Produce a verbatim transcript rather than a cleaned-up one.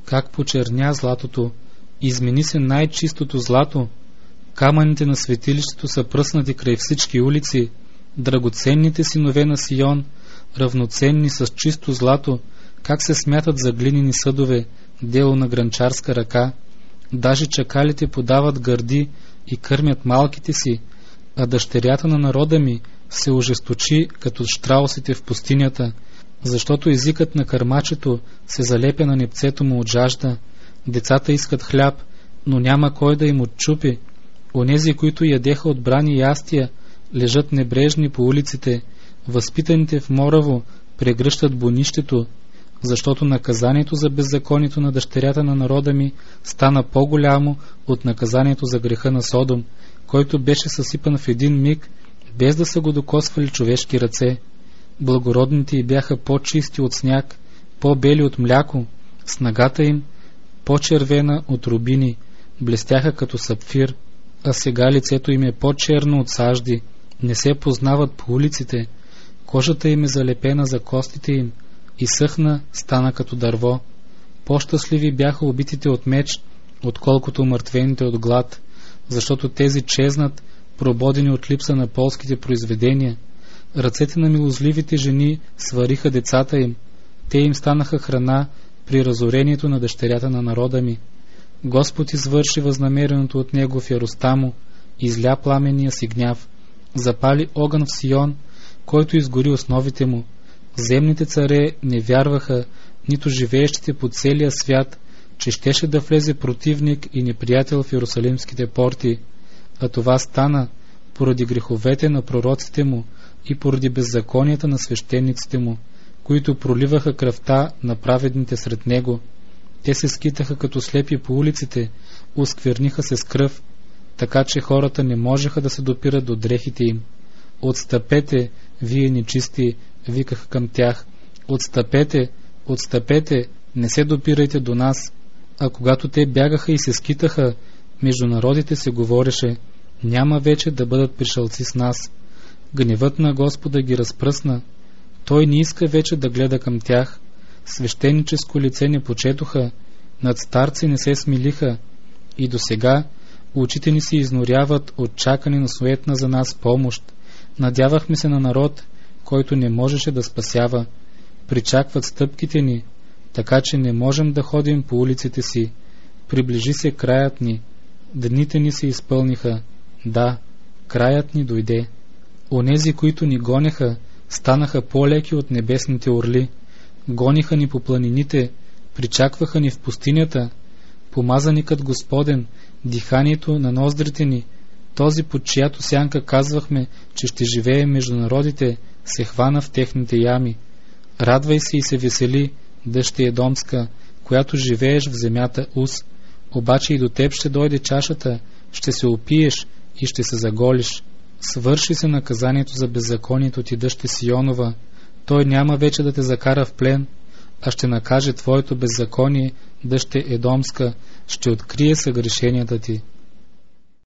как почерня златото, измени се най-чистото злато, камъните на светилището са пръснати край всички улици, драгоценните синове на Сион, равноценни с чисто злато, как се смятат за глинени съдове, дело на гранчарска ръка. Даже чакалите подават гърди и кърмят малките си, а дъщерята на народа ми се ожесточи като щраусите в пустинята, защото езикът на кърмачето се залепя на непцето му от жажда. Децата искат хляб, но няма кой да им отчупи. Онези, които ядеха от брани ястия, лежат небрежни по улиците. Възпитаните в мораво прегръщат бунището, защото наказанието за беззаконието на дъщерята на народа ми стана по-голямо от наказанието за греха на Содом, който беше съсипан в един миг, без да са го докосвали човешки ръце. Благородните й бяха по-чисти от сняг, по-бели от мляко, снагата им по-червена от рубини, блестяха като сапфир, а сега лицето им е по-черно от сажди, не се познават по улиците, кожата им е залепена за костите им, и съхна, стана като дърво. По-щастливи бяха убитите от меч, отколкото умъртвените от глад, защото тези чезнат, прободени от липса на полските произведения. Ръцете на милозливите жени свариха децата им, те им станаха храна при разорението на дъщерята на народа ми. Господ извърши възнамереното от него в Яростамо, изля пламения си гняв, запали огън в Сион, който изгори основите му. Земните царе не вярваха, нито живеещите по целия свят, че щеше да влезе противник и неприятел в Иерусалимските порти, а това стана поради греховете на пророците му и поради беззаконията на свещениците му, които проливаха кръвта на праведните сред него. Те се скитаха като слепи по улиците, оскверниха се с кръв, така че хората не можеха да се допират до дрехите им. Отстъпете, вие нечисти, викаха към тях. Отстъпете, отстъпете, не се допирайте до нас. А когато те бягаха и се скитаха, между народите се говореше: няма вече да бъдат пришълци с нас. Гневът на Господа ги разпръсна. Той не иска вече да гледа към тях. Свещеническо лице не почетоха, над старци не се смилиха. И до сега очите ни се изноряват от чакане на суетна за нас помощ. Надявахме се на народ, който не можеше да спасява. Причакват стъпките ни, така че не можем да ходим по улиците си. Приближи се краят ни. Дните ни се изпълниха. Да, краят ни дойде. Онези, които ни гонеха, станаха по-леки от небесните орли. Гониха ни по планините, причакваха ни в пустинята. Помазаникът Господен, диханието на ноздрите ни, този, под чиято сянка казвахме, че ще живее между народите, се хвана в техните ями. Радвай се и се весели, дъще Едомска, която живееш в земята Уз. Обаче и до теб ще дойде чашата, ще се опиеш и ще се заголиш. Свърши се наказанието за беззаконието ти, дъще Сионова. Той няма вече да те закара в плен, а ще накаже твоето беззаконие, дъще Едомска, ще открие съгрешенията ти.